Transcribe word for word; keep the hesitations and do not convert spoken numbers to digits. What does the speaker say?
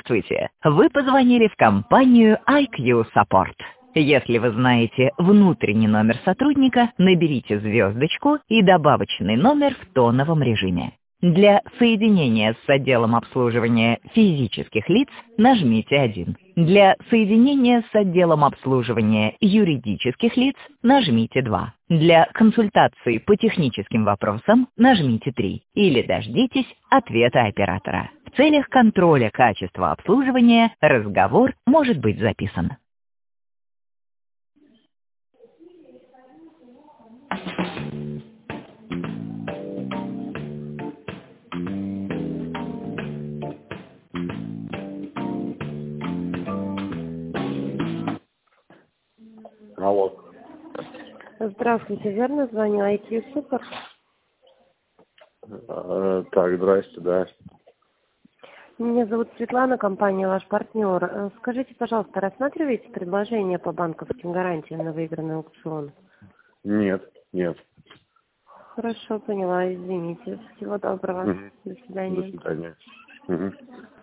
Здравствуйте! Вы позвонили в компанию ай кью Support. Если вы знаете внутренний номер сотрудника, наберите звездочку и добавочный номер в тоновом режиме. Для соединения с отделом обслуживания физических лиц нажмите один. Для соединения с отделом обслуживания юридических лиц нажмите два. Для консультации по техническим вопросам нажмите три. Или дождитесь ответа оператора. В целях контроля качества обслуживания разговор может быть записан. Алло. Здравствуйте, верно звоню ай кью Support? Э, так, здрасте, да. Меня зовут Светлана, компания «Ваш партнер». Э, Скажите, пожалуйста, рассматриваете предложение по банковским гарантиям на выигранный аукцион? Нет, нет. Хорошо, поняла, извините. Всего доброго. Угу. До До свидания. свидания. Угу.